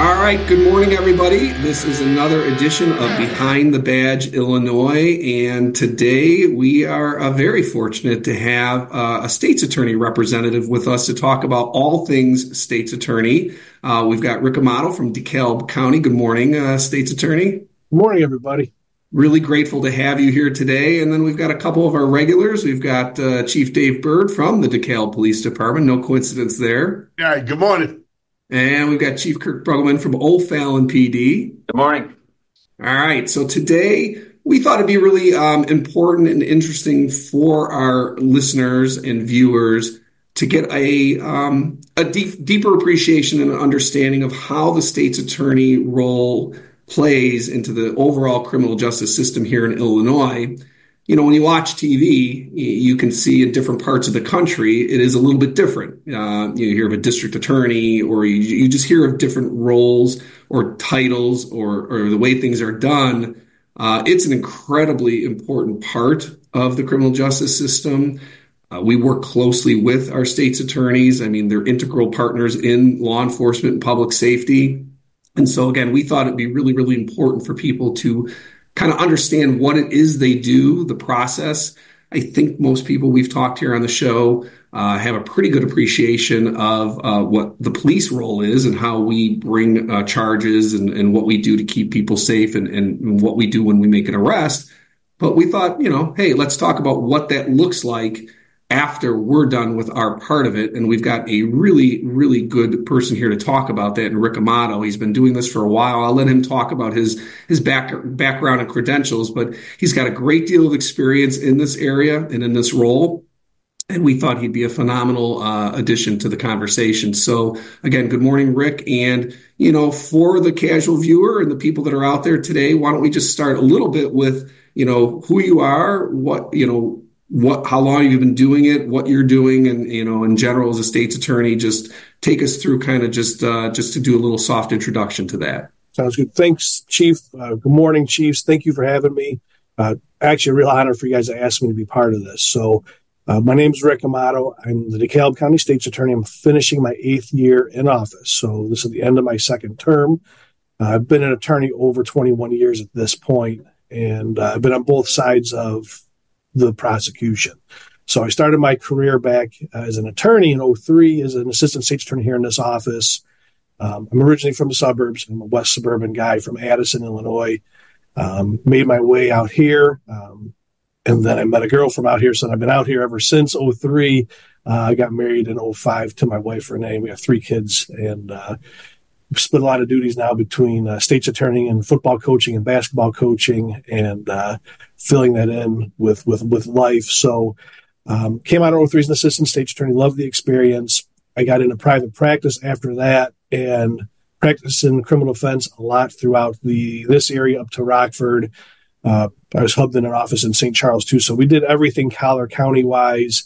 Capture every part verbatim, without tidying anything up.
All right, good morning, everybody. This is another edition of Behind the Badge Illinois, and today we are uh, very fortunate to have uh, a state's attorney representative with us to talk about all things state's attorney. Uh, we've got Rick Amato from DeKalb County. Good morning, uh, state's attorney. Good morning, everybody. Really grateful to have you here today. And then we've got a couple of our regulars. We've got uh, Chief Dave Bird from the DeKalb Police Department. No coincidence there. All right, good morning. And we've got Chief Kirk Brueggemann from O'Fallon P D. Good morning. All right. So today we thought it'd be really um, important and interesting for our listeners and viewers to get a um, a deep, deeper appreciation and understanding of how the state's attorney role plays into the overall criminal justice system here in Illinois. You know, when you watch T V, you can see in different parts of the country, it is a little bit different. Uh, you hear of a district attorney, or you, you just hear of different roles or titles or, or the way things are done. Uh, it's an incredibly important part of the criminal justice system. Uh, we work closely with our state's attorneys. I mean, they're integral partners in law enforcement and public safety. And so, again, we thought it'd be really, really important for people to kind of understand what it is they do, the process. I think most people we've talked here on the show uh, have a pretty good appreciation of uh, what the police role is and how we bring uh, charges and, and what we do to keep people safe and, and what we do when we make an arrest. But we thought, you know, hey, let's talk about what that looks like after we're done with our part of it. And we've got a really, really good person here to talk about that, and Rick Amato. He's been doing this for a while. I'll let him talk about his his back, background and credentials, but he's got a great deal of experience in this area and in this role. And we thought he'd be a phenomenal uh, addition to the conversation. So again, good morning, Rick. And, you know, for the casual viewer and the people that are out there today, why don't we just start a little bit with, you know, who you are, what, you know, what, how long you've been doing it, what you're doing, and, you know, in general as a state's attorney. Just take us through kind of just uh, just to do a little soft introduction to that. Sounds good. Thanks, Chief. Uh, good morning, Chiefs. Thank you for having me. Uh, actually, a real honor for you guys to ask me to be part of this. So uh, my name is Rick Amato. I'm the DeKalb County State's Attorney. I'm finishing my eighth year in office. So this is the end of my second term. Uh, I've been an attorney over twenty-one years at this point, and uh, I've been on both sides of the prosecution. So I started my career back as an attorney in oh three as an assistant state's attorney here in this office. Um, I'm originally from the suburbs. I'm a west suburban guy from Addison, Illinois. Um, made my way out here. Um, and then I met a girl from out here. So I've been out here ever since oh three. Uh, I got married in oh five to my wife, Renee. We have three kids, and uh, we split a lot of duties now between uh, state's attorney and football coaching and basketball coaching, and uh, filling that in with with with life. So um, came out of oh three as an assistant state's attorney, loved the experience. I got into private practice after that and practiced in criminal defense a lot throughout the this area up to Rockford. Uh, I was hubbed in an office in Saint Charles too. So we did everything Collier County wise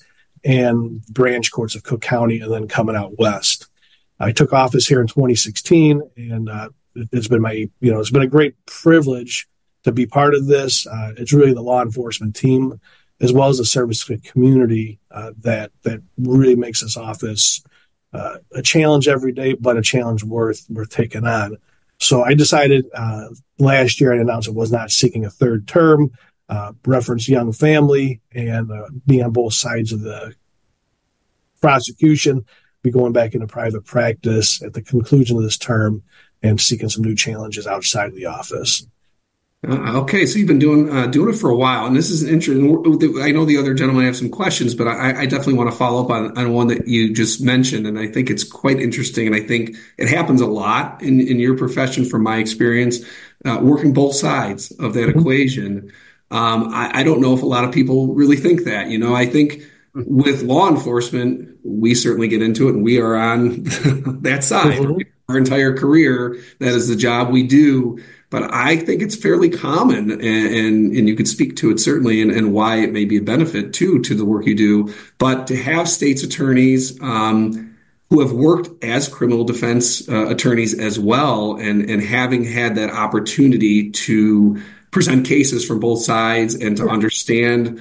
and branch courts of Cook County, and then coming out west. I took office here in twenty sixteen, and uh, it's been my, you know, it's been a great privilege to be part of this. Uh, it's really the law enforcement team, as well as the service to the community, uh, that that really makes this office uh, a challenge every day, but a challenge worth worth taking on. So I decided uh, last year I announced I was not seeking a third term, uh, reference young family, and uh, be on both sides of the prosecution. Be going back into private practice at the conclusion of this term and seeking some new challenges outside of the office. Uh, okay, so you've been doing uh, doing it for a while, and this is interesting. I know the other gentlemen have some questions, but I, I definitely want to follow up on, on one that you just mentioned, and I think it's quite interesting, and I think it happens a lot in, in your profession from my experience, uh, working both sides of that mm-hmm. equation. Um, I, I don't know if a lot of people really think that. You know, I think with law enforcement, we certainly get into it, and we are on that side. Mm-hmm. Our entire career, that is the job we do. But I think it's fairly common, and and, and you could speak to it certainly, and, and why it may be a benefit too to the work you do. But to have state's attorneys um, who have worked as criminal defense uh, attorneys as well, and and having had that opportunity to present cases from both sides and to understand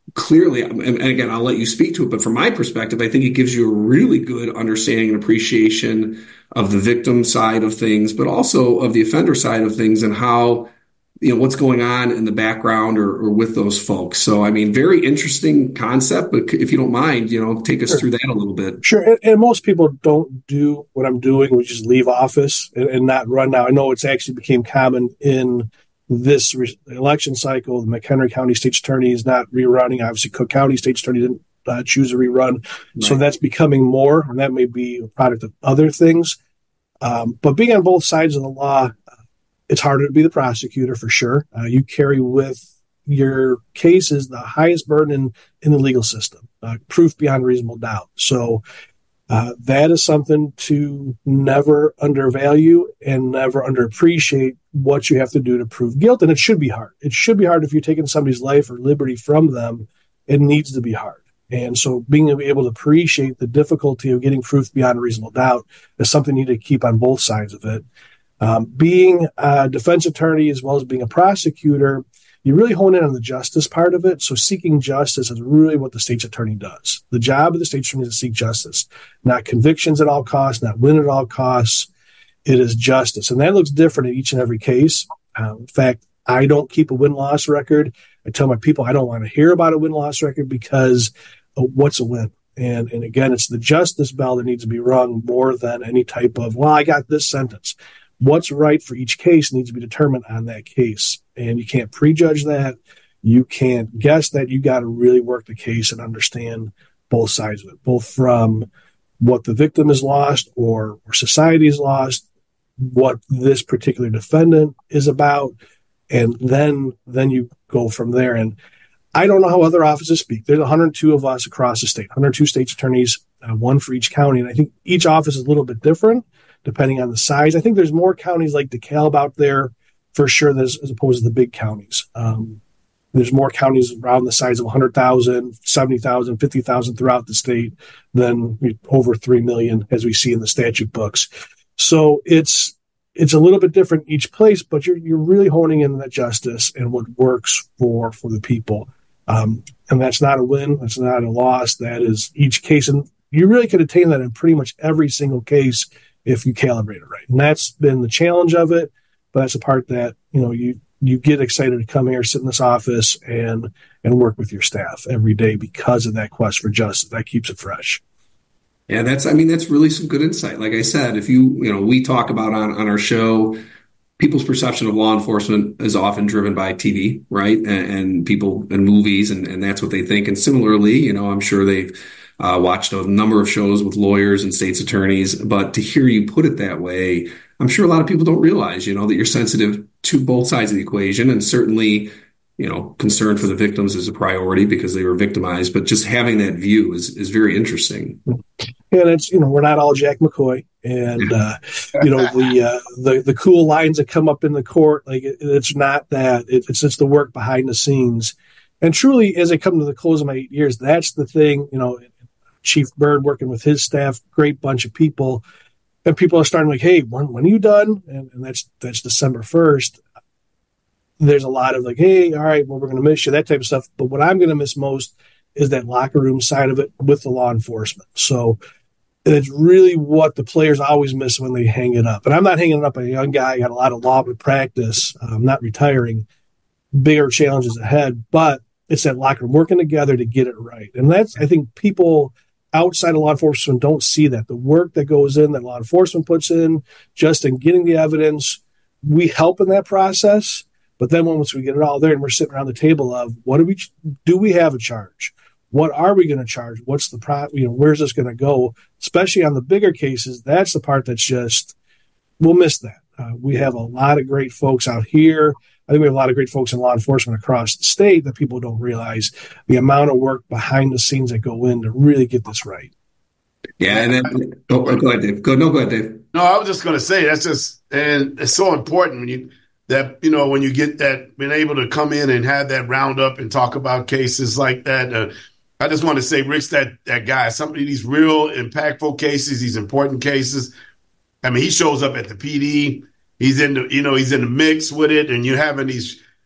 clearly, and again, I'll let you speak to it, but from my perspective, I think it gives you a really good understanding and appreciation of the victim side of things, but also of the offender side of things and how, you know, what's going on in the background or, or with those folks. So, I mean, very interesting concept, but if you don't mind, you know, take us Sure. through that a little bit. Sure. And, and most people don't do what I'm doing, which is leave office and, and not run now. I know it's actually became common in this re- election cycle. The McHenry County State's Attorney is not rerunning. Obviously, Cook County State's Attorney didn't uh, choose a rerun. Right. So that's becoming more, and that may be a product of other things. Um, but being on both sides of the law, it's harder to be the prosecutor for sure. Uh, you carry with your cases the highest burden in, in the legal system, uh, proof beyond reasonable doubt. So uh, that is something to never undervalue and never underappreciate what you have to do to prove guilt. And it should be hard. It should be hard if you're taking somebody's life or liberty from them. It needs to be hard. And so being able to appreciate the difficulty of getting proof beyond reasonable doubt is something you need to keep on both sides of it. Um, being a defense attorney as well as being a prosecutor, you really hone in on the justice part of it. So seeking justice is really what the state's attorney does. The job of the state's attorney is to seek justice, not convictions at all costs, not win at all costs. It is justice. And that looks different in each and every case. Um, in fact, I don't keep a win-loss record. I tell my people I don't want to hear about a win-loss record because uh, what's a win? And, and again, it's the justice bell that needs to be rung more than any type of, well, I got this sentence. What's right for each case needs to be determined on that case. And you can't prejudge that. You can't guess that. You got to really work the case and understand both sides of it, both from what the victim has lost or, or society has lost, what this particular defendant is about, and then then you go from there. And I don't know how other offices speak. There's one hundred two of us across the state, one hundred two state's attorneys, uh, one for each county. And I think each office is a little bit different depending on the size. I think there's more counties like DeKalb out there for sure as, as opposed to the big counties. Um, there's more counties around the size of one hundred thousand, seventy thousand, fifty thousand throughout the state than over three million as we see in the statute books. So it's it's a little bit different each place, but you're you're really honing in on that justice and what works for, for the people. Um, and that's not a win. That's not a loss. That is each case. And you really could attain that in pretty much every single case if you calibrate it right. And that's been the challenge of it. But that's the part that, you know, you, you get excited to come here, sit in this office and, and work with your staff every day because of that quest for justice. That keeps it fresh. Yeah, that's, I mean, that's really some good insight. Like I said, if you, you know, we talk about on, on our show, people's perception of law enforcement is often driven by T V, right? And, and people and movies, and, and that's what they think. And similarly, you know, I'm sure they've uh, watched a number of shows with lawyers and state's attorneys, but to hear you put it that way, I'm sure a lot of people don't realize, you know, that you're sensitive to both sides of the equation, and certainly, you know, concern for the victims is a priority because they were victimized, but just having that view is, is very interesting. And it's, you know, we're not all Jack McCoy, and, uh, you know, the, uh, the, the cool lines that come up in the court, like it, it's not that. It, it's just the work behind the scenes. And truly, as I come to the close of my eight years, that's the thing, you know, Chief Byrd working with his staff, great bunch of people. And people are starting like, hey, when, when are you done? And, and that's that's December first. There's a lot of like, hey, all right, well, we're going to miss you, that type of stuff. But what I'm going to miss most is that locker room side of it with the law enforcement. So it's really what the players always miss when they hang it up. And I'm not hanging it up on a young guy. I got a lot of law practice. I'm not retiring. Bigger challenges ahead. But it's that locker room working together to get it right. And that's, I think, people outside of law enforcement don't see that. The work that goes in, that law enforcement puts in, just in getting the evidence, we help in that process. But then once we get it all there and we're sitting around the table of what do we do we have a charge? What are we going to charge? What's the pro? You know, where's this going to go? Especially on the bigger cases, that's the part that's just we'll miss that. Uh, we have a lot of great folks out here. I think we have a lot of great folks in law enforcement across the state that people don't realize the amount of work behind the scenes that go in to really get this right. Yeah, and then oh, go ahead, Dave. Go no, go ahead, Dave. No, I was just going to say that's just and it's so important when you that you know when you get that being able to come in and have that roundup and talk about cases like that. Uh, I just want to say, Rick's that that guy. Some of these real impactful cases, these important cases. I mean, he shows up at the P D. He's in the, you know, he's in the mix with it, and you're having these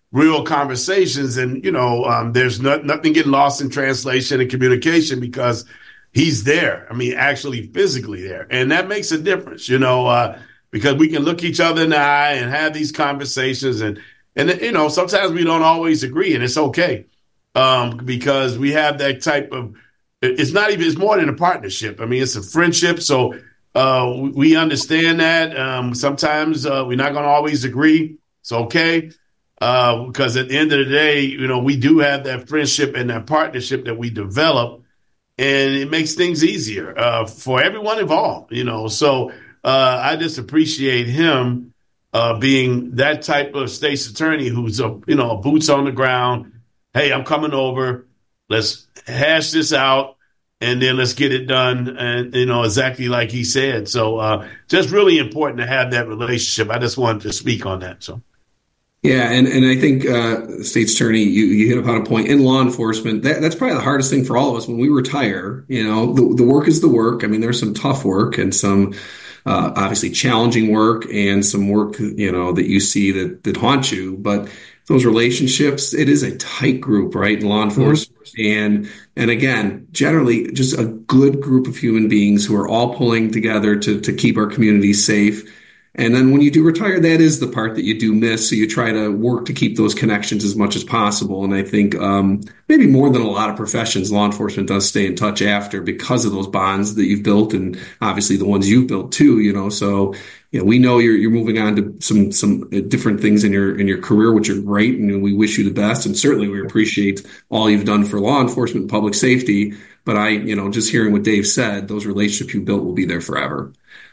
real conversations. And, you know, um, there's not, nothing getting lost in translation and communication because he's there. I mean, actually physically there. And that makes a difference, you know, uh, because we can look each other in the eye and have these conversations. And, and you know, sometimes we don't always agree, and it's okay um, because we have that type of, it's not even, it's more than a partnership. I mean, it's a friendship. So uh, we understand that. Um, sometimes uh, we're not going to always agree. It's okay. Uh, because at the end of the day, you know, we do have that friendship and that partnership that we develop, and it makes things easier uh, for everyone involved, you know. So uh, I just appreciate him uh, being that type of state's attorney who's, a, you know, boots on the ground. Hey, I'm coming over. Let's hash this out, and then let's get it done. And, you know, exactly like he said. So uh, just really important to have that relationship. I just wanted to speak on that. So. Yeah, and, and I think, uh, State's Attorney, you, you hit upon a point in law enforcement. That, that's probably the hardest thing for all of us when we retire. You know, the, the work is the work. I mean, there's some tough work and some uh, obviously challenging work and some work, you know, that you see that, that haunt you. But those relationships, it is a tight group, right, in law enforcement. Mm-hmm. And and again, generally just a good group of human beings who are all pulling together to to keep our community safe. And then when you do retire, that is the part that you do miss. So you try to work to keep those connections as much as possible. And I think um, maybe more than a lot of professions, law enforcement does stay in touch after because of those bonds that you've built, and obviously the ones you've built too. You know, so you know we know you're you're moving on to some some different things in your in your career, which are great, and we wish you the best. And certainly we appreciate all you've done for law enforcement and public safety. But I, you know, just hearing what Dave said, those relationships you built will be there forever.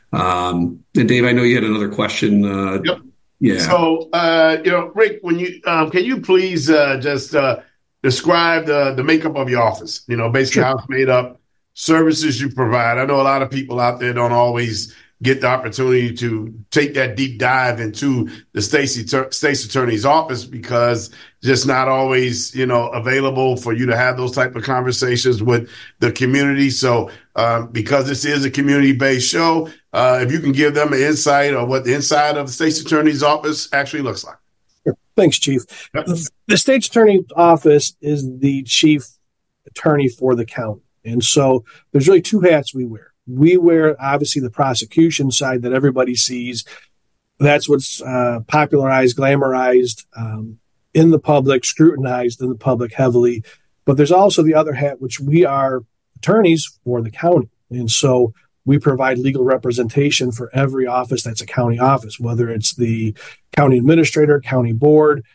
Um, and Dave, I know you had another question. Uh, yep. Yeah. So, uh, you know, Rick, when you um, can you please uh, just uh, describe the the makeup of your office? You know, basically Sure. how it's made up, services you provide. I know a lot of people out there don't always get the opportunity to take that deep dive into the Stacy State's Attorney's office because just not always, you know, available for you to have those type of conversations with the community. So um, because this is a community-based show, uh, if you can give them an insight on what the inside of the State's Attorney's office actually looks like. Sure. Thanks, Chief. Yep. The State's Attorney's office is the chief attorney for the county. And so there's really two hats we wear. We wear, obviously, the prosecution side that everybody sees. That's what's uh, popularized, glamorized um, in the public, scrutinized in the public heavily. But there's also the other hat, which we are attorneys for the county. And so we provide legal representation for every office that's a county office, whether it's the county administrator, county board,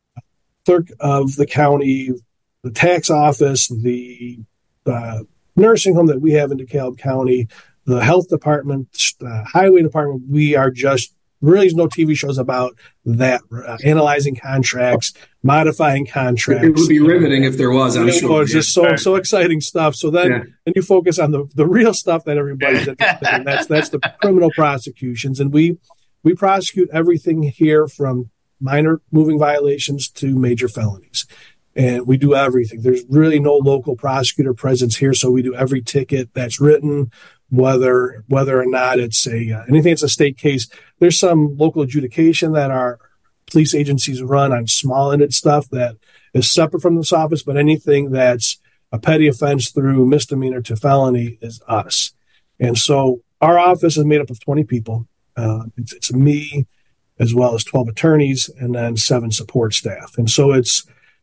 clerk of the county, the tax office, the uh, nursing home that we have in DeKalb County, the health department, uh, highway department. We are just, really there's no T V shows about that, uh, analyzing contracts, modifying contracts. It would be riveting if there was, I'm you sure. know, it's just so, so exciting stuff. So then, Yeah. then you focus on the, the real stuff that everybody's interested in. That's, that's the criminal prosecutions. And we, we prosecute everything here from minor moving violations to major felonies. And we do everything. There's really no local prosecutor presence here, so we do every ticket that's written, whether whether or not it's a uh, anything that's a state case. There's some local adjudication that our police agencies run on small-ended stuff that is separate from this office, but anything that's a petty offense through misdemeanor to felony is us. And so our office is made up of twenty people. Uh, it's, it's me, as well as twelve attorneys, and then seven support staff. And so it's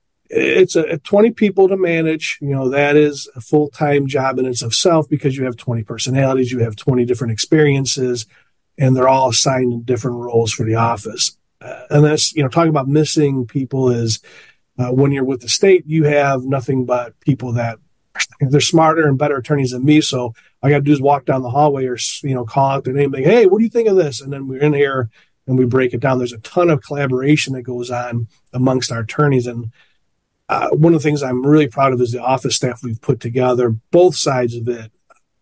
It's a twenty people to manage. You know, that is a full-time job in its of self because you have twenty personalities, you have twenty different experiences, and they're all assigned in different roles for the office. Uh, and that's, you know, talking about missing people is uh, when you're with the state, you have nothing but people that they're smarter and better attorneys than me. So all I got to do is walk down the hallway or, you know, call out their name, like, hey, what do you think of this? And then we're in here and we break it down. There's a ton of collaboration that goes on amongst our attorneys. And Uh, one of the things I'm really proud of is the office staff we've put together, both sides of it,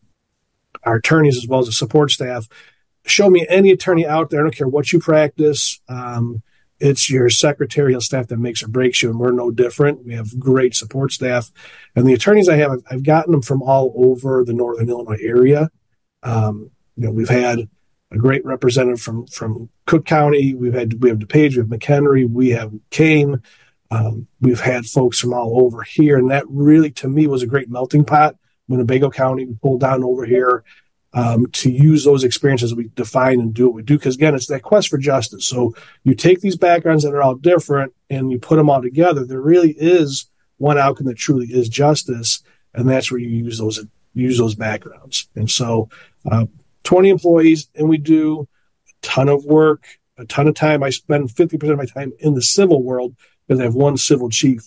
our attorneys as well as the support staff. Show me any attorney out there, I don't care what you practice. Um, it's your secretarial staff that makes or breaks you, and we're no different. We have great support staff. And the attorneys I have, I've, I've gotten them from all over the Northern Illinois area. Um, you know, we've had a great representative from from Cook County. We've had we have DuPage, we have McHenry, we have Kane. Um, we've had folks from all over here, and that really, to me, was a great melting pot. Winnebago County, we pulled down over here um, to use those experiences we define and do what we do. Because, again, it's that quest for justice. So you take these backgrounds that are all different and you put them all together. There really is one outcome that truly is justice, and that's where you use those use those backgrounds. And so uh, twenty employees, and we do a ton of work, a ton of time. I spend fifty percent of my time in the civil world because I have one civil chief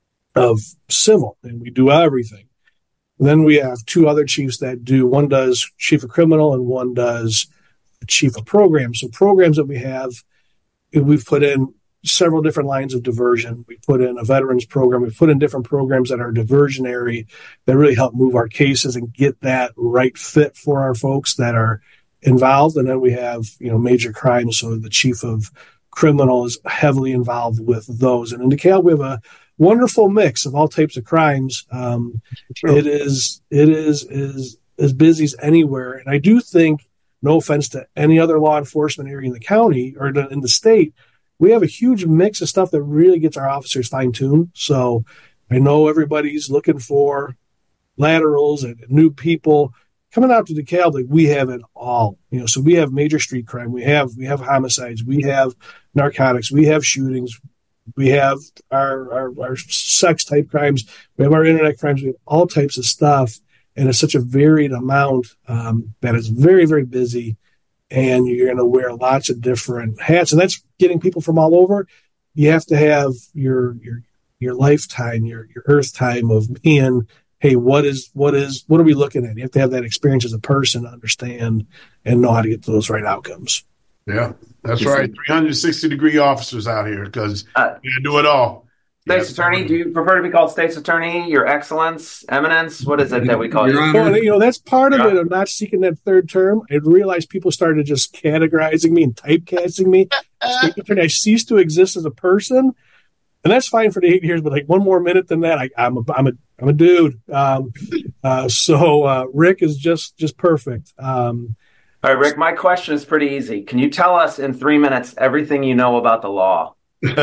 of civil, and we do everything. And then we have two other chiefs that do, one does chief of criminal and one does chief of programs. So programs that we have, we've put in several different lines of diversion. We put in a veterans program. We put in different programs that are diversionary that really help move our cases and get that right fit for our folks that are involved. And then we have, you know, major crimes. So the chief of criminal is heavily involved with those. And in DeKalb, we have a wonderful mix of all types of crimes. Um, sure. It is it is is as busy as anywhere. And I do think, no offense to any other law enforcement area in the county or in the state, we have a huge mix of stuff that really gets our officers fine-tuned. So I know everybody's looking for laterals and new people. Coming out to DeKalb, like, we have it all. You know, so we have major street crime, we have we have homicides, we have narcotics, we have shootings, we have our our, our sex type crimes, we have our internet crimes, we have all types of stuff, and it's such a varied amount um, that it's very, very busy, and you're going to wear lots of different hats, and that's getting people from all over. You have to have your your your lifetime, your your earth time of being, hey, what is, what is, what are we looking at? You have to have that experience as a person to understand and know how to get to those right outcomes. Yeah, that's right. three hundred sixty degree officers out here because uh, you do it all. State's yeah. Attorney, do you prefer to be called State's Attorney, Your Excellence, Eminence? What is it that we call you? Well, you know, that's part of yeah. it. I'm not seeking that third term. I realized people started just categorizing me and typecasting me. State's Attorney, I ceased to exist as a person. And that's fine for the eight years, but like one more minute than that, I, I'm a, I'm a, I'm a dude. Um, uh, so uh, Rick is just, just perfect. Um, All right, Rick. My question is pretty easy. Can you tell us in three minutes everything you know about the law?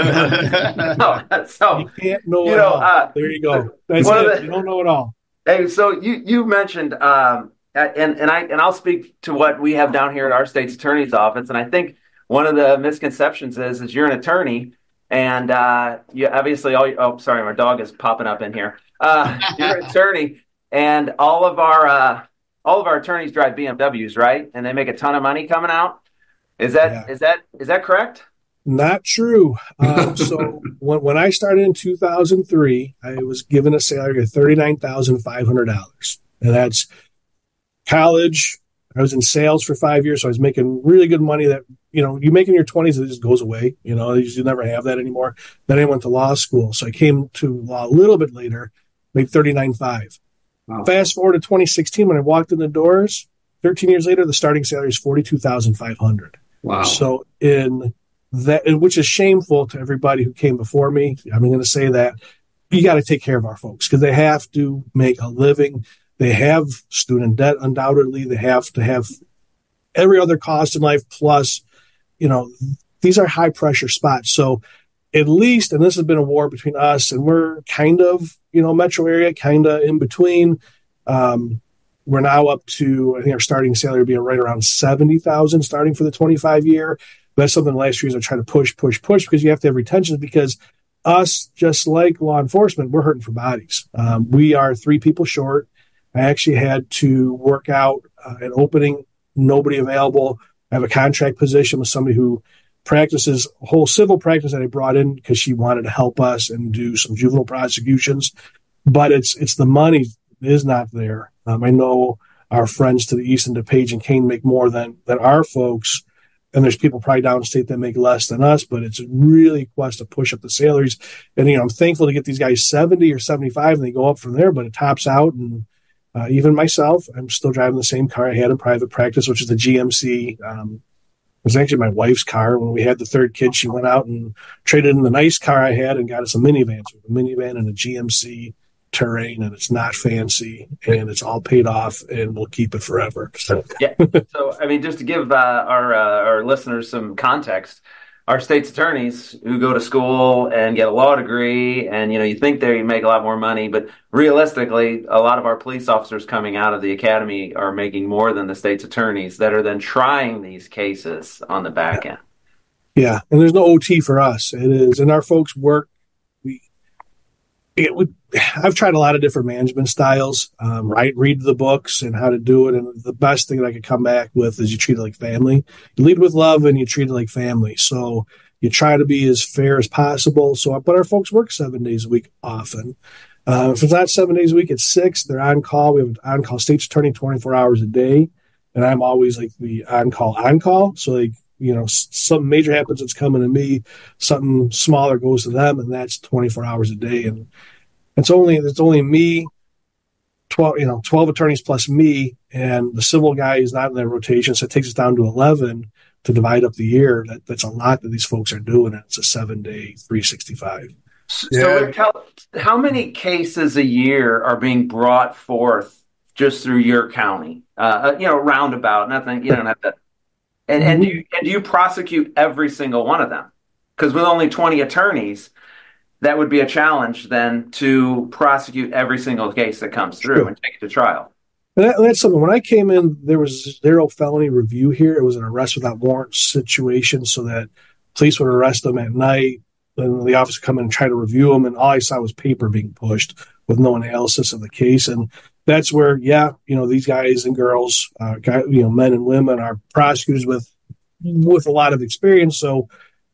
no, so you can't know you it know, all. Uh, there you go. That's it. The, you don't know it all. Hey, so you you mentioned, um, and and I and I'll speak to what we have down here at our state's attorney's office, and I think one of the misconceptions is is you're an attorney. And uh, you obviously, all oh, sorry, my dog is popping up in here. Uh, you're an attorney, and all of our uh, all of our attorneys drive B M Ws, right? And they make a ton of money coming out. Is that yeah. is that is that correct? Not true. Um, so when when I started in two thousand three, I was given a salary of thirty-nine thousand five hundred dollars, and that's college. I was in sales for five years, so I was making really good money that, you know, you make in your twenties, it just goes away. You know, you never have that anymore. Then I went to law school. So I came to law a little bit later, made thirty-nine five. Wow. Fast forward to twenty sixteen, when I walked in the doors, thirteen years later, the starting salary is forty-two thousand five hundred. Wow. So in that, which is shameful to everybody who came before me. I'm going to say that you got to take care of our folks because they have to make a living. They have student debt, undoubtedly. They have to have every other cost in life. Plus, you know, these are high pressure spots. So at least, and this has been a war between us, and we're kind of, you know, metro area, kind of in between. Um, we're now up to, I think our starting salary being right around seventy thousand starting for the twenty-five year. That's something the last few years I try to push, push, push because you have to have retention because us, just like law enforcement, we're hurting for bodies. Um, we are three people short. I actually had to work out uh, an opening, nobody available. I have a contract position with somebody who practices a whole civil practice that I brought in because she wanted to help us and do some juvenile prosecutions. But it's it's the money is not there. Um, I know our friends to the east in DuPage and Kane make more than, than our folks. And there's people probably downstate that make less than us, but it's really a quest to push up the salaries. And, you know, I'm thankful to get these guys seventy or seventy-five and they go up from there, but it tops out. And uh, even myself, I'm still driving the same car I had in private practice, which is the G M C. Um, it was actually my wife's car. When we had the third kid, she went out and traded in the nice car I had and got us a minivan. So a minivan and a G M C terrain, and it's not fancy, and it's all paid off, and we'll keep it forever. So. Yeah. So, I mean, just to give uh, our uh, our listeners some context, our state's attorneys who go to school and get a law degree, and you know, you think they make a lot more money, but realistically, a lot of our police officers coming out of the academy are making more than the state's attorneys that are then trying these cases on the back end. Yeah, and there's no O T for us. It is, and our folks work. We, it, we I've tried a lot of different management styles, um, right? Read the books and how to do it. And the best thing that I could come back with is you treat it like family. You lead with love and you treat it like family. So you try to be as fair as possible. So, but our folks work seven days a week often. Uh, if it's not seven days a week, it's six. They're on call. We have an on-call state's attorney twenty-four hours a day. And I'm always like the on-call, on-call. So like, you know, something major happens, it's coming to me. Something smaller goes to them, and that's twenty-four hours a day. And It's only it's only me, twelve you know twelve attorneys plus me, and the civil guy is not in that rotation, so it takes us down to eleven to divide up the year. That that's a lot that these folks are doing. And it's a seven day, three sixty-five. So, yeah. Tell, how many cases a year are being brought forth just through your county? Uh, you know, roundabout, nothing. You don't have to. And and do you and do you prosecute every single one of them? Because with only twenty attorneys, that would be a challenge then to prosecute every single case that comes through sure. and take it to trial. And that, that's something. When I came in, there was zero felony review here. It was an arrest without warrant situation, so that police would arrest them at night, and the officer would come in and try to review them, and all I saw was paper being pushed with no analysis of the case. And that's where, yeah, you know, these guys and girls, uh, guys, you know, men and women are prosecutors with with a lot of experience. So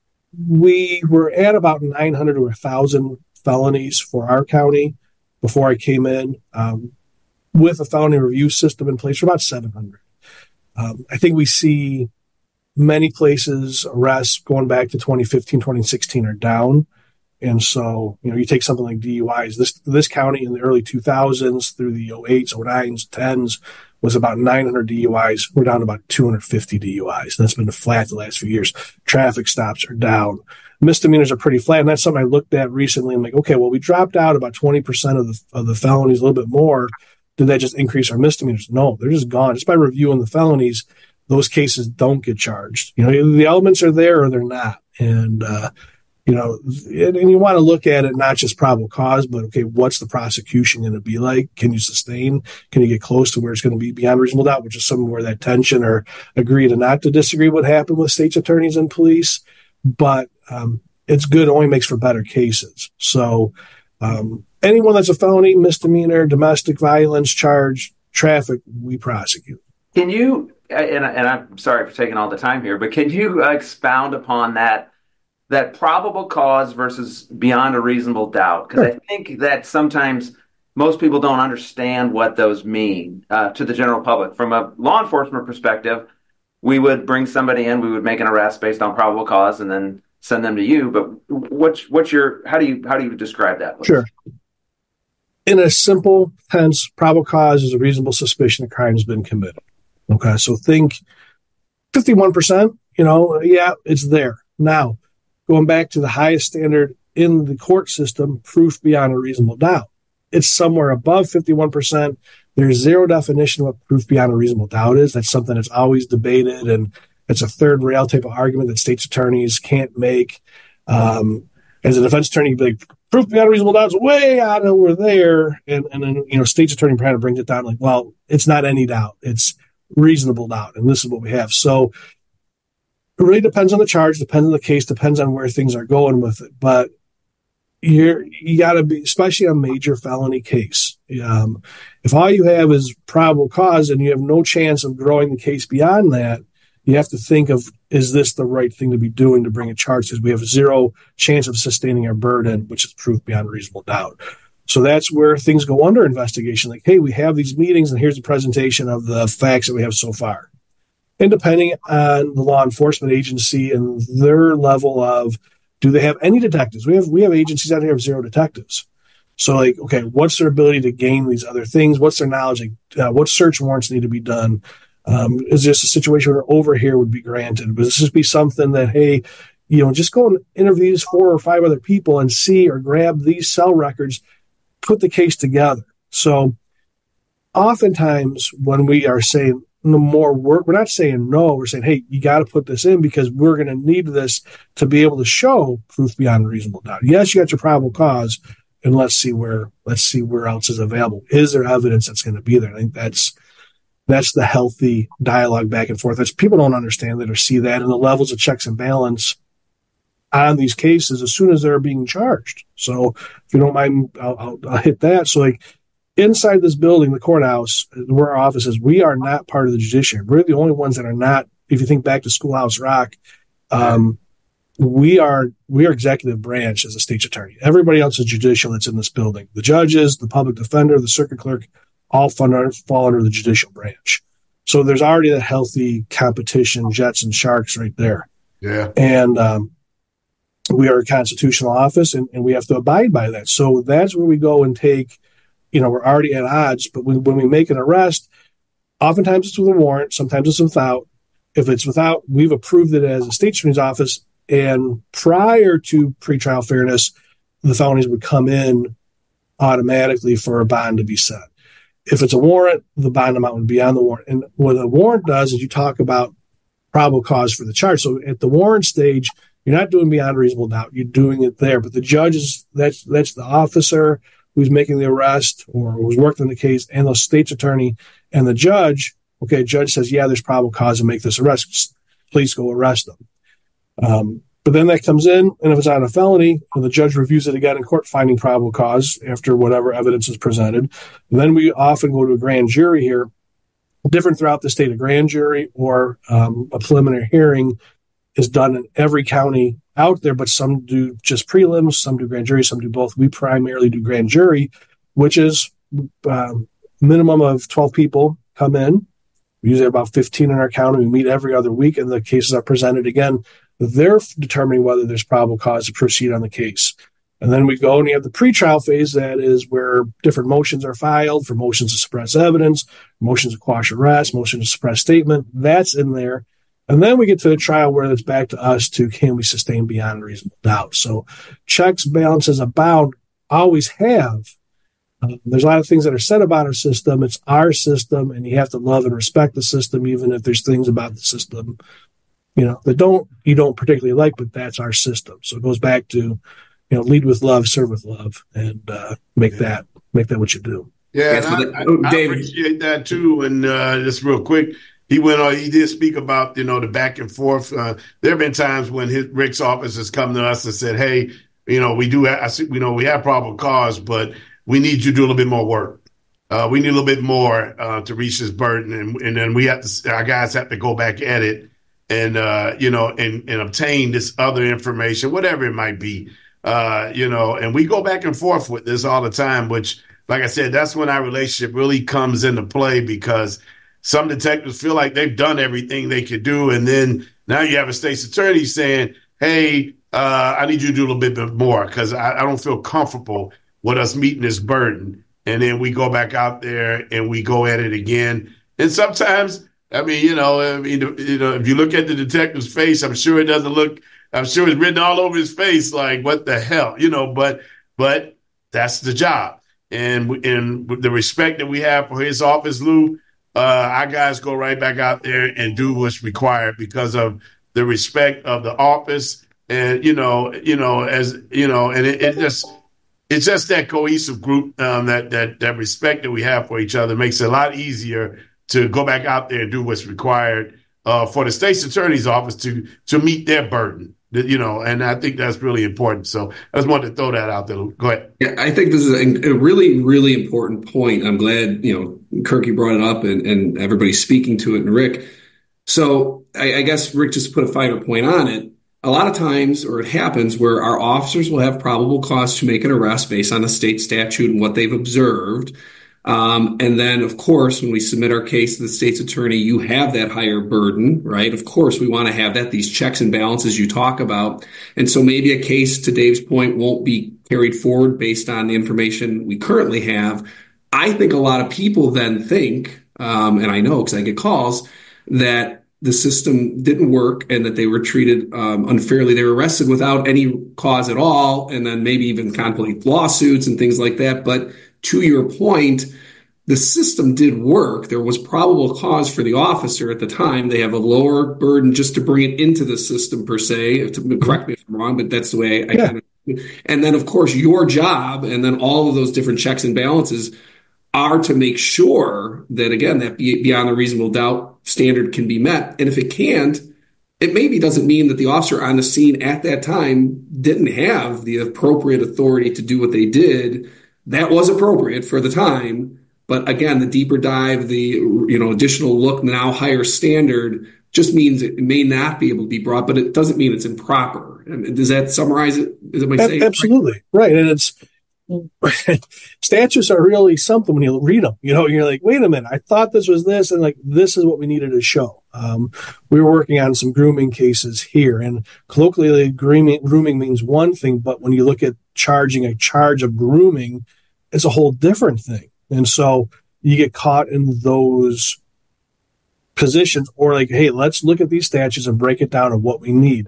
we were at about nine hundred to one thousand felonies for our county before I came in, um, with a felony review system in place for about seven hundred. Um, I think we see many places arrests going back to twenty fifteen, twenty sixteen are down. And so, you know, you take something like D U Is. This this county in the early two thousands through the oh eights, oh nines, tens was about nine hundred D U Is. We're down to about two hundred fifty D U Is. And that's been flat the last few years. Traffic stops are down. Misdemeanors are pretty flat. And that's something I looked at recently. I'm like, okay, well, we dropped out about twenty percent of the, of the felonies, a little bit more. Did that just increase our misdemeanors? No, they're just gone. Just by reviewing the felonies, those cases don't get charged. You know, the elements are there or they're not. And, uh, you know, and, and you want to look at it not just probable cause, but, okay, what's the prosecution going to be like? Can you sustain? Can you get close to where it's going to be beyond reasonable doubt, which is somewhere where that tension or agree to not to disagree what happened with state's attorneys and police. But um, it's good. It only makes for better cases. So um, anyone that's a felony, misdemeanor, domestic violence charge, traffic, we prosecute. Can you, and, and I'm sorry for taking all the time here, but can you expound upon that? That probable cause versus beyond a reasonable doubt, because sure. I think that sometimes most people don't understand what those mean uh, to the general public. From a law enforcement perspective, we would bring somebody in, we would make an arrest based on probable cause, and then send them to you. But what's what's your how do you how do you describe that? Please? Sure. In a simple sense, probable cause is a reasonable suspicion a crime has been committed. Okay, so think fifty-one percent. You know, yeah, it's there now. Going back to the highest standard in the court system, proof beyond a reasonable doubt. It's somewhere above fifty-one percent. There's zero definition of what proof beyond a reasonable doubt is. That's something that's always debated, and it's a third rail type of argument that state's attorneys can't make. Um, as a defense attorney, you'd be like, proof beyond a reasonable doubt is way out over there. And, and then, you know, state's attorney kind of brings it down like, well, it's not any doubt. It's reasonable doubt. And this is what we have. So it really depends on the charge, depends on the case, depends on where things are going with it. But you're, you got to be, especially a major felony case. Um, if all you have is probable cause and you have no chance of growing the case beyond that, you have to think of, is this the right thing to be doing to bring a charge? Because we have zero chance of sustaining our burden, which is proof beyond reasonable doubt. So that's where things go under investigation. Like, hey, we have these meetings and here's the presentation of the facts that we have so far. And depending on the law enforcement agency and their level of, do they have any detectives? We have we have agencies out here of zero detectives. So, like, okay, what's their ability to gain these other things? What's their knowledge? Like, uh, what search warrants need to be done? Um, is this a situation where over here would be granted? Would this just be something that, hey, you know, just go and interview these four or five other people and see or grab these cell records, put the case together. So oftentimes when we are saying no more work, we're not saying no, we're saying, hey, you got to put this in because we're going to need this to be able to show proof beyond a reasonable doubt. Yes, you got your probable cause, and let's see where let's see where else is available. Is there evidence that's going to be there? I think that's that's the healthy dialogue back and forth. That's people don't understand that or see that, and the levels of checks and balance on these cases as soon as they're being charged. So if you don't mind, I'll, I'll, I'll hit that. So like inside this building, the courthouse, where our office is, we are not part of the judiciary. We're the only ones that are not. If you think back to Schoolhouse Rock, um, we are we are executive branch as a state's attorney. Everybody else is judicial that's in this building. The judges, the public defender, the circuit clerk, all fall under, fall under the judicial branch. So there's already that healthy competition, Jets and Sharks right there. Yeah. And um, we are a constitutional office, and, and we have to abide by that. So that's where we go and take, you know, we're already at odds, but when, when we make an arrest, oftentimes it's with a warrant, sometimes it's without. If it's without, we've approved it as a state attorney's office, and prior to pretrial fairness, the felonies would come in automatically for a bond to be set. If it's a warrant, the bond amount would be on the warrant. And what a warrant does is you talk about probable cause for the charge. So at the warrant stage, you're not doing beyond reasonable doubt. You're doing it there. But the judge is, that's, that's the officer who's making the arrest or who's worked on the case, and the state's attorney and the judge. Okay, judge says, yeah, there's probable cause to make this arrest. Please go arrest them. Um, but then that comes in, and if it's on a felony, the judge reviews it again in court, finding probable cause after whatever evidence is presented. And then we often go to a grand jury here, different throughout the state. A grand jury or um, a preliminary hearing is done in every county out there, but some do just prelims, some do grand jury, some do both. We primarily do grand jury, which is um, minimum of twelve people come in. We usually have about fifteen in our county. We meet every other week, and the cases are presented again. They're determining whether there's probable cause to proceed on the case. And then we go and you have the pretrial phase. That is where different motions are filed for motions to suppress evidence, motions to quash arrest, motion to suppress statement. That's in there. And then we get to the trial where it's back to us to, can we sustain beyond reasonable doubt? So checks, balances, abound, always have. Uh, there's a lot of things that are said about our system. It's our system, and you have to love and respect the system, even if there's things about the system, you know, that don't you don't particularly like, but that's our system. So it goes back to, you know, lead with love, serve with love, and uh, make yeah. that make that what you do. Yeah, yes, and I, I, oh, I appreciate that too. And uh, just real quick, he went on. He did speak about, you know, the back and forth. Uh, there have been times when his, Rick's office has come to us and said, "Hey, you know, we do, have, you know, we have probable cause, but we need you to do a little bit more work. Uh, we need a little bit more uh, to reach this burden, and, and then we have to. Our guys have to go back at it." And, uh, you know, and, and obtain this other information, whatever it might be, uh, you know, and we go back and forth with this all the time, which, like I said, that's when our relationship really comes into play, because some detectives feel like they've done everything they could do. And then now you have a state's attorney saying, hey, uh, I need you to do a little bit more because I, I don't feel comfortable with us meeting this burden. And then we go back out there and we go at it again. And sometimes, I mean, you know, I mean, you know, if you look at the detective's face, I'm sure it doesn't look, I'm sure it's written all over his face, like, what the hell, you know, but, but that's the job. And, and the respect that we have for his office, Lou, uh, our guys go right back out there and do what's required because of the respect of the office. And, you know, you know, as, you know, and it, it just, it's just that cohesive group, um, that, that, that respect that we have for each other makes it a lot easier to go back out there and do what's required uh, for the state's attorney's office to to meet their burden, you know, and I think that's really important. So I just wanted to throw that out there. Go ahead. Yeah, I think this is a, a really, really important point. I'm glad, you know, Kirk, you brought it up and, and everybody's speaking to it, and Rick. So I, I guess Rick just put a finer point on it. A lot of times, or it happens, where our officers will have probable cause to make an arrest based on a state statute and what they've observed. Um, and then, of course, when we submit our case to the state's attorney, you have that higher burden, right? Of course, we want to have that, these checks and balances you talk about. And so maybe a case, to Dave's point, won't be carried forward based on the information we currently have. I think a lot of people then think, um, and I know because I get calls, that the system didn't work and that they were treated um, unfairly. They were arrested without any cause at all, and then maybe even contemplate lawsuits and things like that. But to your point, the system did work. There was probable cause for the officer at the time. They have a lower burden just to bring it into the system per se. To, correct me if I'm wrong, but that's the way I yeah. kind of. And then, of course, your job and then all of those different checks and balances are to make sure that, again, that beyond a reasonable doubt standard can be met. And if it can't, it maybe doesn't mean that the officer on the scene at that time didn't have the appropriate authority to do what they did. That was appropriate for the time. But again, the deeper dive, the you know additional look, now higher standard, just means it may not be able to be brought, but it doesn't mean it's improper. I mean, does that summarize it? Is it my saying? Absolutely. Right. And it's statutes are really something when you read them. You know, you're like, wait a minute, I thought this was this, and like this is what we needed to show. Um, we were working on some grooming cases here, and colloquially, grooming, grooming means one thing, but when you look at charging a charge of grooming, it's a whole different thing. And so you get caught in those positions, or like, hey, let's look at these statutes and break it down to what we need.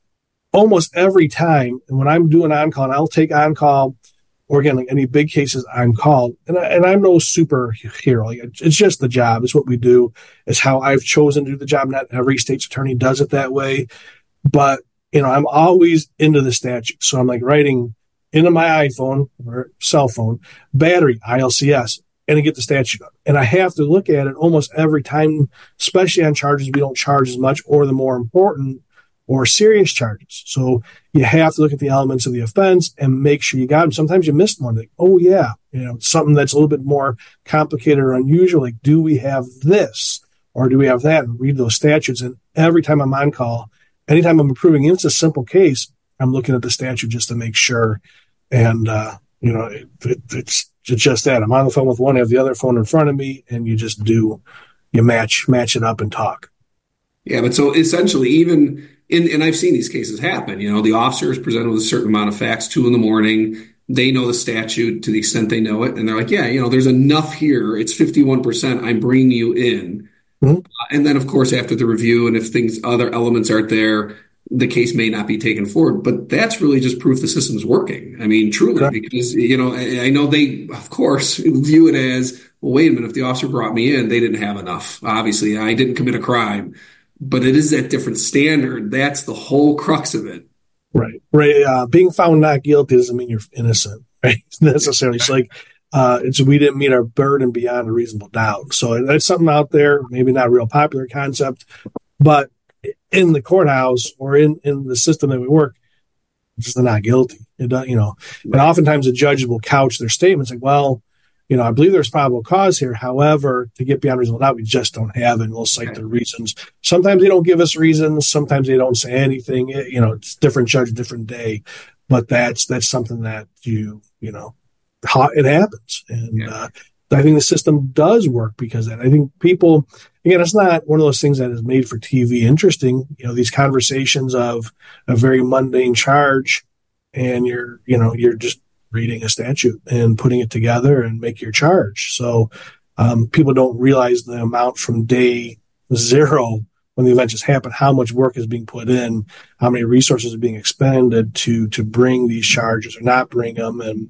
Almost every time, and when I'm doing on call, and I'll take on call. Or again, like any big cases, I'm called, and, I, and I'm no superhero. Like, it's just the job. It's what we do. It's how I've chosen to do the job. Not every state's attorney does it that way, but you know, I'm always into the statute. So I'm like writing into my iPhone or cell phone, battery, I L C S, and I get the statute up. And I have to look at it almost every time, especially on charges we don't charge as much, or the more important or serious charges. So you have to look at the elements of the offense and make sure you got them. Sometimes you missed one. Like, oh yeah, you know, something that's a little bit more complicated or unusual. Like, do we have this or do we have that? And read those statutes. And every time I'm on call, anytime I'm approving, it's a simple case, I'm looking at the statute just to make sure. And, uh, you know, it, it, it's just that. I'm on the phone with one, I have the other phone in front of me, and you just do, you match, match it up and talk. Yeah, but so essentially, even in, and I've seen these cases happen, you know, the officer is presented with a certain amount of facts, two in the morning, they know the statute to the extent they know it, and they're like, yeah, you know, there's enough here, it's fifty-one percent, I'm bringing you in. Mm-hmm. Uh, and then, of course, after the review, and if things, other elements aren't there, the case may not be taken forward. But that's really just proof the system's working. I mean, truly, right. Because, you know, I, I know they, of course, view it as, well, wait a minute, if the officer brought me in, they didn't have enough. Obviously, I didn't commit a crime. But it is that different standard. That's the whole crux of it. Right. Right. Uh, being found not guilty doesn't mean you're innocent, right? Necessarily. It's like, uh, it's, we didn't meet our burden beyond a reasonable doubt. So that's something out there, maybe not a real popular concept, but in the courthouse or in, in the system that we work, it's just not guilty. It does, you know, and oftentimes the judges will couch their statements like, well, you know, I believe there's probable cause here. However, to get beyond reasonable doubt, we just don't have it. And we'll cite their reasons. Sometimes they don't give us reasons. Sometimes they don't say anything. It, you know, it's different judge, different day. But that's that's something that you, you know, it happens. And yeah. uh, I think the system does work because of that. I think people, again, it's not one of those things that is made for T V interesting. You know, these conversations of a very mundane charge, and you're, you know, you're just reading a statute and putting it together and make your charge. So um, people don't realize the amount from day zero when the event just happened, how much work is being put in, how many resources are being expended to to bring these charges or not bring them. And,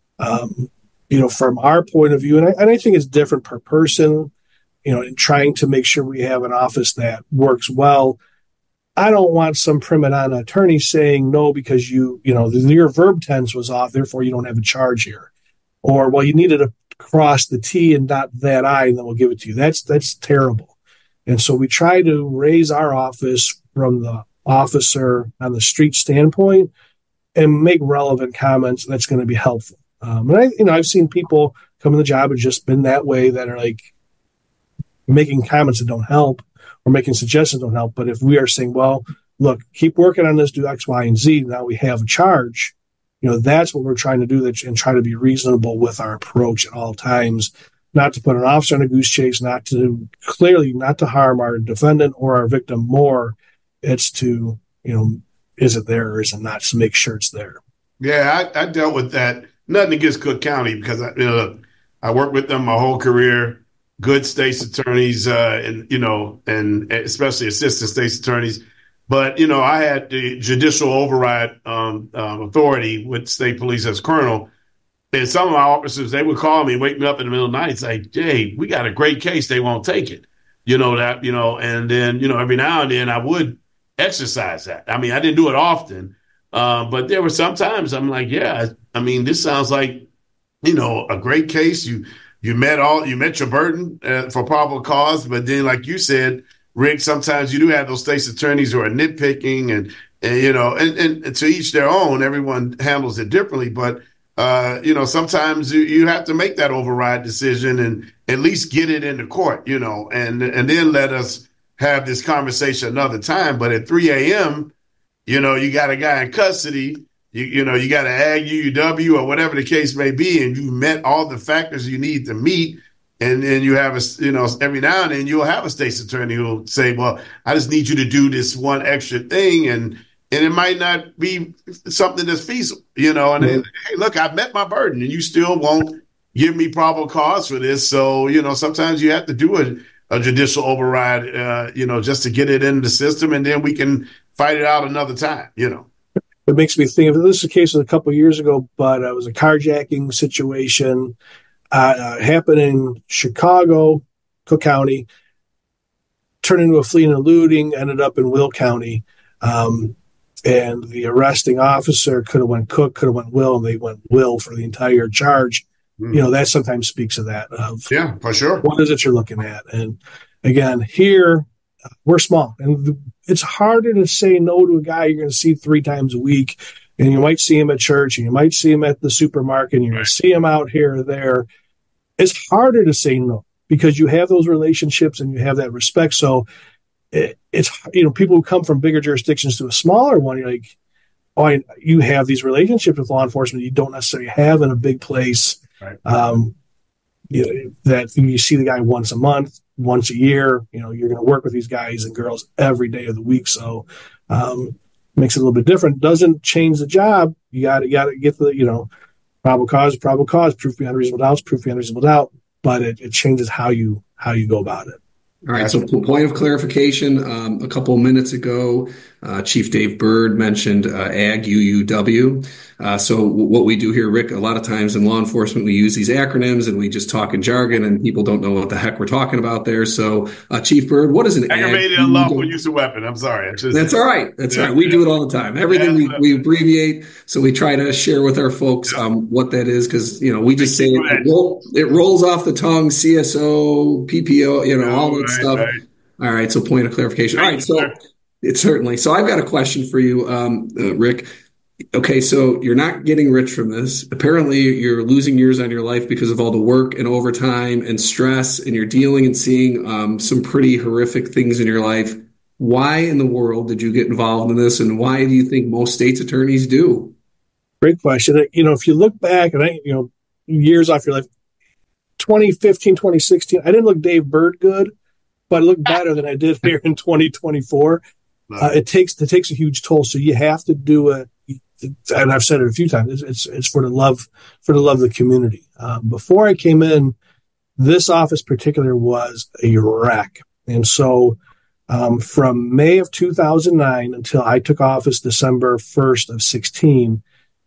um, you know, from our point of view, and I, and I think it's different per person, you know, in trying to make sure we have an office that works well. I don't want some prima donna attorney saying no because you, you know, your verb tense was off, therefore you don't have a charge here. Or, well, you needed to cross the T and dot that I, and then we'll give it to you. That's that's terrible. And so we try to raise our office from the officer on the street standpoint and make relevant comments that's going to be helpful. Um, and I, you know, I've seen people come in the job and just been that way, that are like making comments that don't help, or making suggestions don't help. But if we are saying, well, look, keep working on this, do X, Y, and Z, now we have a charge, you know, that's what we're trying to do, that, and try to be reasonable with our approach at all times, not to put an officer on a goose chase, not to, clearly not to harm our defendant or our victim more. It's to, you know, is it there or is it not, to make sure it's there. Yeah, I, I dealt with that. Nothing against Cook County, because I, you know, I worked with them my whole career. good state's attorneys, uh, and, you know, and especially assistant state's attorneys. But, you know, I had the judicial override um, um, authority with state police as colonel. And some of my officers, they would call me, wake me up in the middle of the night and say, hey, we got a great case. They won't take it. You know, that, you know, and then, you know, every now and then I would exercise that. I mean, I didn't do it often, uh, but there were sometimes I'm like, yeah, I mean, this sounds like, you know, a great case. You, you met all, you met your burden uh, for probable cause. But then, like you said, Rick, sometimes you do have those state's attorneys who are nitpicking and, and you know, and, and, and to each their own, everyone handles it differently. But, uh, you know, sometimes you, you have to make that override decision and at least get it into court, you know, and, and then let us have this conversation another time. But at three a.m., you know, you got a guy in custody, you, you know, you got an ag U U W or whatever the case may be, and you met all the factors you need to meet. And then you have a, you know, every now and then you'll have a state's attorney who'll say, well, I just need you to do this one extra thing. And, and it might not be something that's feasible, you know, and then, hey, look, I've met my burden and you still won't give me probable cause for this. So, you know, sometimes you have to do a, a judicial override, uh, you know, just to get it in the system, and then we can fight it out another time, you know. It makes me think of this is a case of a couple of years ago, but it was a carjacking situation. Uh, happened in Chicago, Cook County, turned into a fleeing and eluding, ended up in Will County. Um, and the arresting officer could have went Cook, could have went Will, and they went Will for the entire charge. Mm. You know, that sometimes speaks of that. Of yeah, for sure. What is it you're looking at? And again, here, we're small. And the, it's harder to say no to a guy you're going to see three times a week. And you might see him at church, and you might see him at the supermarket, and you're going to see him out here or there. It's harder to say no because you have those relationships and you have that respect. So it, it's, you know, people who come from bigger jurisdictions to a smaller one, you're like, oh, I, you have these relationships with law enforcement you don't necessarily have in a big place. Right. Um, you know, that you see the guy once a month, once a year, you know, you're going to work with these guys and girls every day of the week. So um, makes it a little bit different. Doesn't change the job. You got to, you got to get the, you know, probable cause, probable cause, proof beyond reasonable doubt, proof beyond reasonable doubt, but it, it changes how you how you go about it. All right. So, point of clarification: um, a couple of minutes ago, uh, Chief Dave Byrd mentioned uh, ag U U W. Uh, so, w- what we do here, Rick, a lot of times in law enforcement, we use these acronyms and we just talk in jargon, and people don't know what the heck we're talking about there. So, uh, Chief Byrd, what is an aggravated unlawful use of weapon? I'm sorry. Just, That's all right. That's yeah, all right. We yeah. do it all the time. Everything Yeah. we, we abbreviate, so we try to share with our folks um, what that is, because you know we just say it, it, roll, it rolls off the tongue. C S O, P P O, you know, all that right, stuff. Right. All right, so point of clarification. All right, so it's certainly. So I've got a question for you, um, uh, Rick. Okay, so you're not getting rich from this. Apparently, you're losing years on your life because of all the work and overtime and stress, and you're dealing and seeing um, some pretty horrific things in your life. Why in the world did you get involved in this, and why do you think most states' attorneys do? Great question. You know, if you look back, and I, you know, years off your life, twenty fifteen, twenty sixteen, I didn't look Dave Byrd good, but I look better than I did here in twenty twenty-four. Uh, it takes it takes a huge toll, so you have to do it. And I've said it a few times. It's it's, it's for the love for the love of the community. Um, before I came in, this office particular was a wreck, and so um, from May of two thousand nine until I took office December first of sixteen,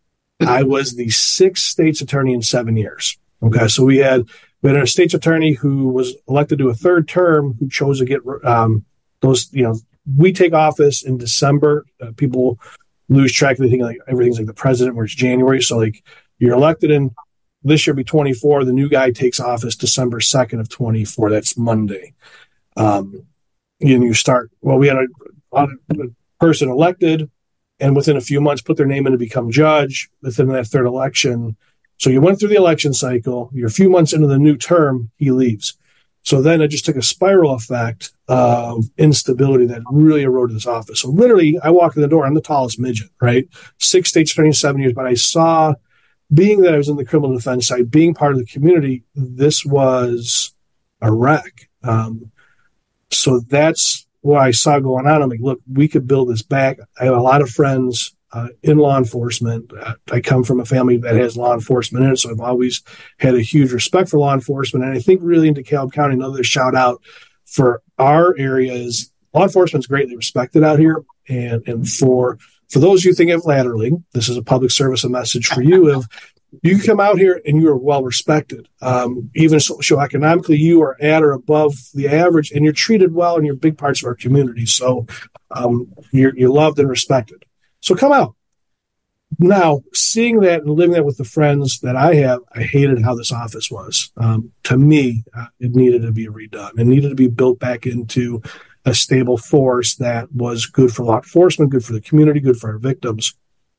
I was the sixth state's attorney in seven years. Okay, so we had. We had a state's attorney who was elected to a third term who chose to get um, those, you know, we take office in December. Uh, people lose track of anything, like everything's like the president, where it's January. So, like, you're elected in this year, be twenty-four. The new guy takes office December second of twenty-four. That's Monday. Um, and you start, well, we had a, a person elected and within a few months put their name in to become judge within that third election. So you went through the election cycle, you're a few months into the new term, he leaves. So then it just took a spiral effect of instability that really eroded this office. So literally, I walked in the door, I'm the tallest midget, right? Six states attorney, seven years, but I saw, being that I was in the criminal defense side, being part of the community, this was a wreck. Um, so that's what I saw going on. I'm like, look, we could build this back. I have a lot of friends uh, in law enforcement. Uh, I come from a family that has law enforcement in it, so I've always had a huge respect for law enforcement. And I think really in DeKalb County, another shout out for our area is law enforcement is greatly respected out here. And, and for, for those you think of laterally, this is a public service a message for you of you come out here and you are well respected. Um, even socioeconomically, you are at or above the average, and you're treated well, and you're big parts of our community. So um, you're, you're loved and respected. So come out. Now, seeing that and living that with the friends that I have, I hated how this office was. Um, to me, uh, it needed to be redone. It needed to be built back into a stable force that was good for law enforcement, good for the community, good for our victims.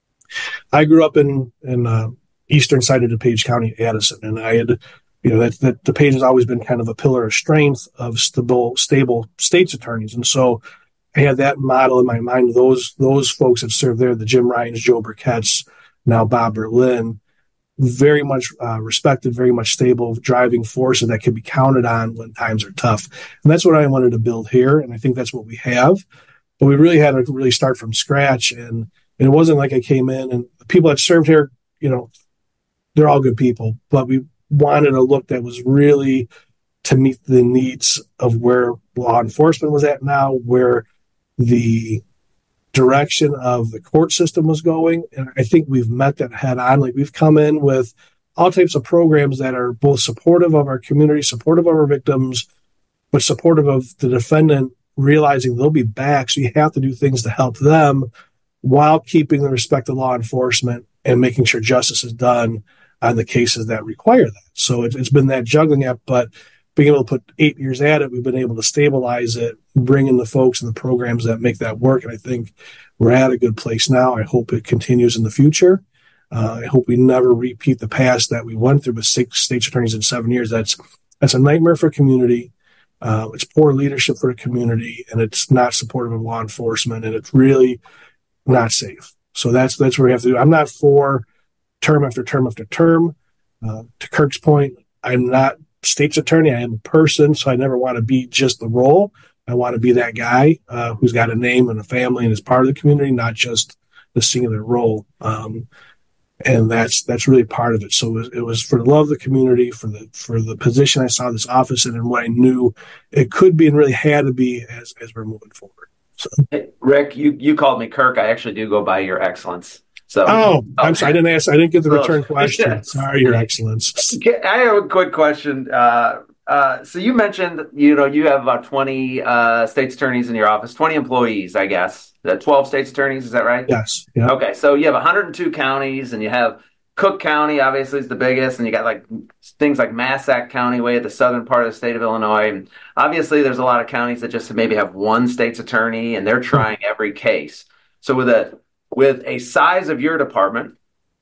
I grew up in in uh, eastern side of DuPage County, Addison, and I had, you know, that, that DuPage has always been kind of a pillar of strength of stable, stable state's attorneys, and so I had that model in my mind. Those those folks that served there, the Jim Ryans, Joe Burkett's, now Bob Berlin, very much uh, respected, very much stable, driving forces that could be counted on when times are tough, and that's what I wanted to build here, and I think that's what we have. But we really had to really start from scratch, and, and it wasn't like I came in and the people that served here, you know, they're all good people, but we wanted a look that was really to meet the needs of where law enforcement was at now, where the direction of the court system was going. And I think we've met that head on. Like, we've come in with all types of programs that are both supportive of our community, supportive of our victims, but supportive of the defendant, realizing they'll be back. So you have to do things to help them while keeping the respect of law enforcement and making sure justice is done on the cases that require that. So it, it's been that juggling act, but being able to put eight years at it, we've been able to stabilize it, bring in the folks and the programs that make that work. And I think we're at a good place now. I hope it continues in the future. Uh, I hope we never repeat the past that we went through with six state's attorneys in seven years. That's that's a nightmare for community. Uh, it's poor leadership for the community, and it's not supportive of law enforcement, and it's really not safe. So that's that's what we have to do. I'm not for term after term after term. Uh, to Kirk's point, I'm not state's attorney. I am a person, so I never want to be just the role. I want to be that guy uh, who's got a name and a family and is part of the community, not just the singular role. Um, and that's that's really part of it. So it was, it was for the love of the community, for the for the position I saw this office in, and what I knew it could be and really had to be as as we're moving forward. So. Hey, Rick, you you called me Kirk. I actually do go by Your Excellence. So, oh, I'm sorry. I didn't ask. I didn't get the so, return question. Sorry, Your Excellence. I have a quick question. Uh, uh, so you mentioned, you know, you have about twenty uh, state's attorneys in your office, twenty employees, I guess. Is that twelve state's attorneys? Is that right? Yes. Yeah. Okay. So you have one hundred two counties, and you have Cook County, obviously, is the biggest, and you got like things like Massac County, way at the southern part of the state of Illinois. And obviously, there's a lot of counties that just maybe have one state's attorney, and they're trying every case. So with a with a size of your department,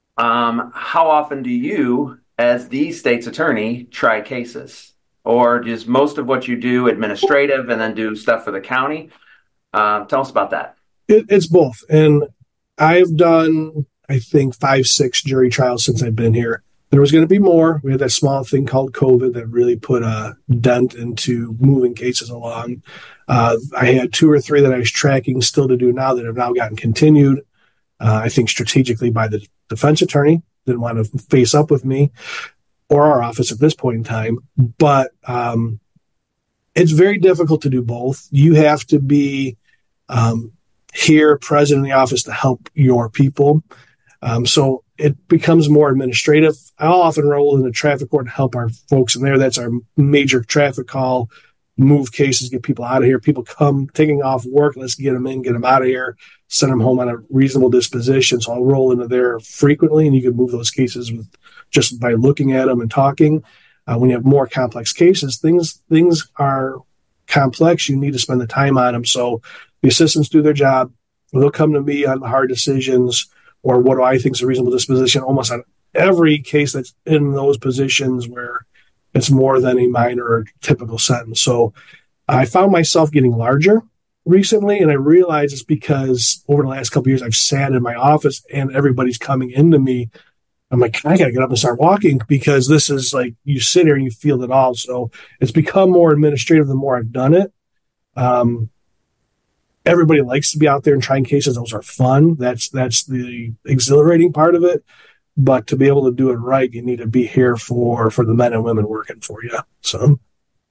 um, how often do you, as the state's attorney, try cases? Or is most of what you do administrative and then do stuff for the county? Uh, tell us about that. It, it's both. And I've done, I think, five, six jury trials since I've been here. There was going to be more. We had that small thing called COVID that really put a dent into moving cases along. Uh, I had two or three that I was tracking still to do now that have now gotten continued. Uh, I think strategically by the defense attorney, didn't want to face up with me or our office at this point in time. But um, it's very difficult to do both. You have to be um, here, present in the office to help your people. Um, so it becomes more administrative. I'll often roll in the traffic court and help our folks in there. That's our major traffic call, move cases, get people out of here. People come taking off work. Let's get them in, get them out of here, send them home on a reasonable disposition. So I'll roll into there frequently, and you can move those cases with just by looking at them and talking. Uh, when you have more complex cases, things things are complex. You need to spend the time on them. So the assistants do their job. They'll come to me on the hard decisions or what do I think is a reasonable disposition almost on every case that's in those positions where it's more than a minor or typical sentence. So I found myself getting larger recently, and I realized it's because over the last couple of years, I've sat in my office and everybody's coming into me. I'm like, I got to get up and start walking because this is like you sit here and you feel it all. So it's become more administrative the more I've done it. Um, everybody likes to be out there and trying cases. Those are fun. That's that's the exhilarating part of it. But to be able to do it right, you need to be here for for the men and women working for you. So,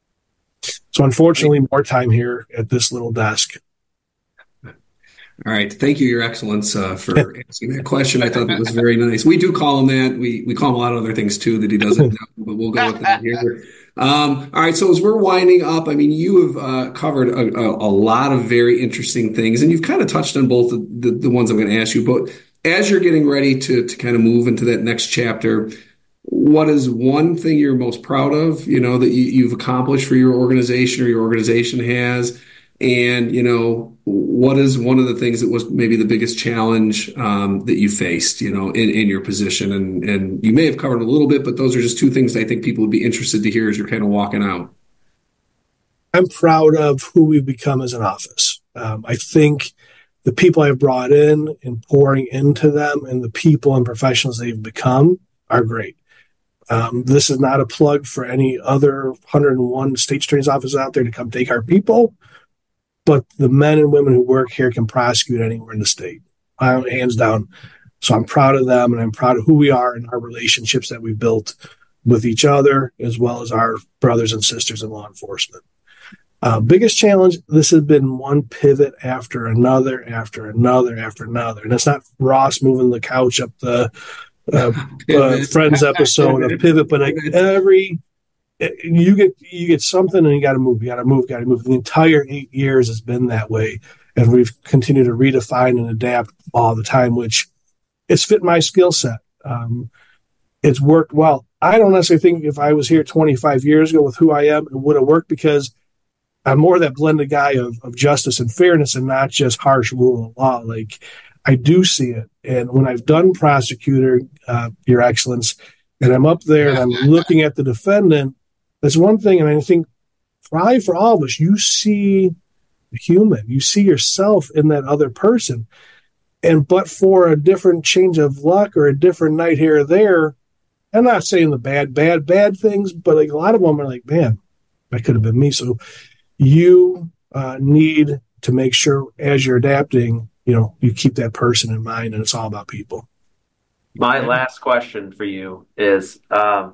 so unfortunately, more time here at this little desk. All right. Thank you, Your Excellence, uh, for asking that question. I thought that was very nice. We do call him that. We we call him a lot of other things, too, that he doesn't know, but we'll go with that here. Um, all right. So as we're winding up, I mean, you have uh, covered a, a, a lot of very interesting things, and you've kind of touched on both the, the, the ones I'm going to ask you. But as you're getting ready to, to kind of move into that next chapter, what is one thing you're most proud of, you know, that you, you've accomplished for your organization or your organization has? And, you know, what is one of the things that was maybe the biggest challenge um, that you faced, you know, in, in your position? And, and you may have covered a little bit, but those are just two things I think people would be interested to hear as you're kind of walking out. I'm proud of who we've become as an office. Um, I think the people I've brought in and pouring into them and the people and professionals they've become are great. Um, this is not a plug for any other one hundred one state's attorney's offices out there to come take our people. But the men and women who work here can prosecute anywhere in the state, uh, hands down. So I'm proud of them, and I'm proud of who we are and our relationships that we've built with each other, as well as our brothers and sisters in law enforcement. Uh, biggest challenge, this has been one pivot after another, after another, after another. And it's not Ross moving the couch up the uh, uh, Friends episode of Pivot, but like every... You get you get something and you got to move. You got to move. Got to move. The entire eight years has been that way, and we've continued to redefine and adapt all the time, which it's fit my skill set. Um, it's worked well. I don't necessarily think if I was here twenty-five years ago with who I am, it would have worked because I'm more that blended guy of, of justice and fairness and not just harsh rule of law. Like I do see it, and when I've done prosecutor, uh, Your Excellence, and I'm up there and I'm looking at the defendant. That's one thing, and I think probably for all of us, you see the human, you see yourself in that other person. And but for a different change of luck or a different night here or there, I'm not saying the bad, bad, bad things, but like a lot of them are like, man, that could have been me. So you uh, need to make sure as you're adapting, you know, you keep that person in mind, and it's all about people. My last question for you is, um,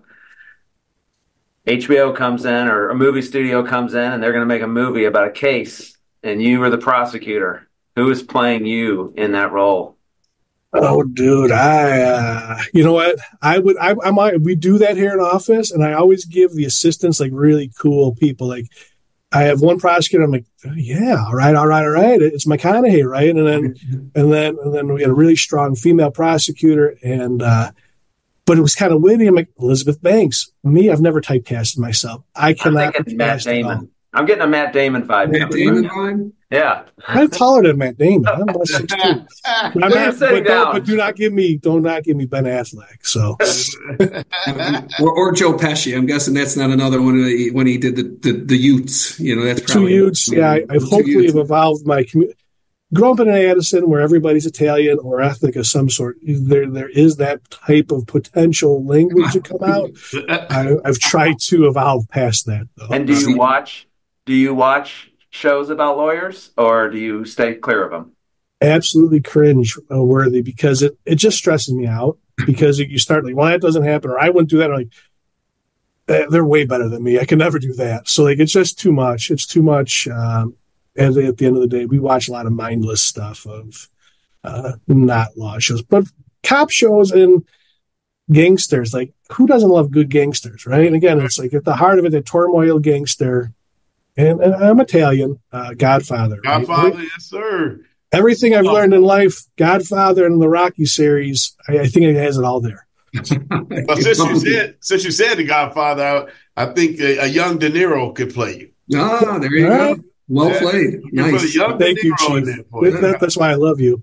H B O comes in or a movie studio comes in and they're going to make a movie about a case and you are the prosecutor. Who is playing you in that role? Oh, dude, I, uh, you know what? I would, I, I might, we do that here in office, and I always give the assistants like really cool people. Like I have one prosecutor. I'm like, oh, yeah, all right, all right, all right. It's McConaughey, right? And then, and then, and then we had a really strong female prosecutor, and, uh, but it was kind of witty. I'm like, Elizabeth Banks. Me, I've never typecasted myself. I cannot. I'm Matt Damon. I'm getting a Matt Damon vibe. Matt Damon vibe? Yeah. I'm taller than Matt Damon. I'm about six two. I'm not, but, but do not give me, do not give me Ben Affleck. So, or, or Joe Pesci. I'm guessing that's not another one when he, when he did the the, the Utes. You know, that's probably two Utes. Yeah, I, I've hopefully have evolved my community. Growing up in Addison, where everybody's Italian or ethnic of some sort, there there is that type of potential language to come out. I, I've tried to evolve past that, though. And do you watch? Do you watch shows about lawyers, or do you stay clear of them? Absolutely cringe worthy because it, it just stresses me out. Because you start like, well, that doesn't happen, or I wouldn't do that. I'm like, they're way better than me. I can never do that. So like, it's just too much. It's too much. Um, And at the end of the day, we watch a lot of mindless stuff of uh, not law shows, but cop shows and gangsters. Like, who doesn't love good gangsters, right? And again, it's like at the heart of it, the turmoil gangster. And, and I'm Italian, uh, Godfather. Godfather, right? yes, sir. Everything I've learned in life, Godfather and the Rocky series, I, I think it has it all there. Well, since you said since you said the Godfather, I, I think a, a young De Niro could play you. Ah, there you all go. Right. Well yeah. played. Nice. Thank you, Chief. That, that's why I love you.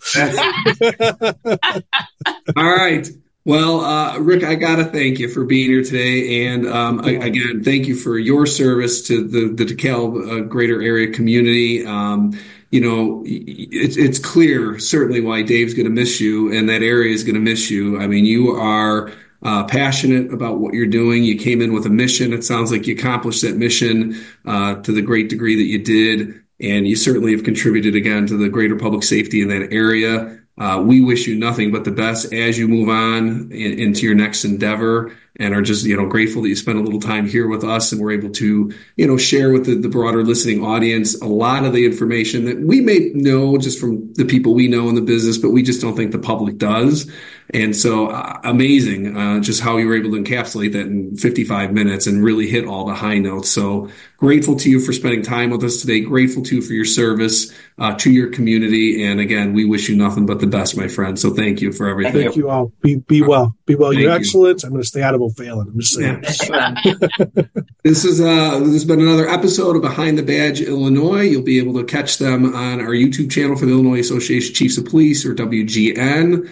All right. Well, uh, Rick, I got to thank you for being here today. And um, I, again, thank you for your service to the, the DeKalb uh, greater area community. Um, you know, it's, it's clear certainly why Dave's going to miss you and that area is going to miss you. I mean, you are uh, passionate about what you're doing. You came in with a mission. It sounds like you accomplished that mission uh, to the great degree that you did. and you certainly have contributed again to the greater public safety in that area. Uh, we wish you nothing but the best as you move on in, into your next endeavor, and are just, you know, grateful that you spent a little time here with us and we're able to, you know, share with the, the broader listening audience a lot of the information that we may know just from the people we know in the business, but we just don't think the public does. And so uh, amazing uh, just how you were able to encapsulate that in fifty-five minutes and really hit all the high notes. So grateful to you for spending time with us today. Grateful to you for your service uh, to your community. And again, we wish you nothing but the best, my friend. So thank you for everything. Thank you all. Be be well. Be well. Thank You're you. excellent. I'm going to stay out of O'Fallon. I'm just saying. This is uh, this has been another episode of Behind the Badge Illinois. You'll be able to catch them on our YouTube channel for the Illinois Association of Chiefs of Police, or W G N.